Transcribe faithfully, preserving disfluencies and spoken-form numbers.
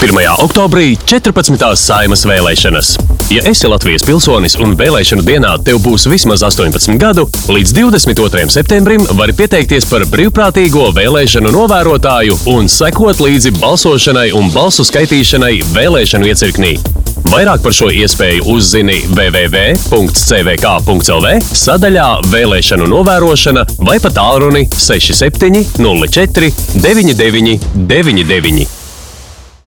pirmajā oktobrī četrpadsmitās Saeimas vēlēšanas. Ja esi Latvijas pilsonis un vēlēšanu dienā tev būs vismaz astoņpadsmit gadu, līdz divdesmit otrajam septembrim vari pieteikties par brīvprātīgo vēlēšanu novērotāju un sekot līdzi balsošanai un balsu skaitīšanai vēlēšanu iecirknī. Vairāk par šo iespēju uzzini w w w punkts c v k punkts l v sadaļā Vēlēšanu novērošana vai pa tālruni seši septiņi nulle četri deviņi deviņi deviņi deviņi.